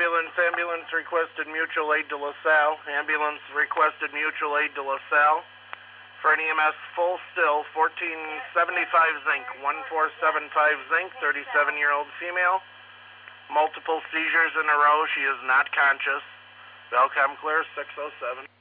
Ambulance requested mutual aid to LaSalle. Ambulance requested mutual aid to LaSalle. For an EMS full still, 1475 zinc, 1475 zinc, 37-year-old female. Multiple seizures in a row. She is not conscious. Belcom clear, 607.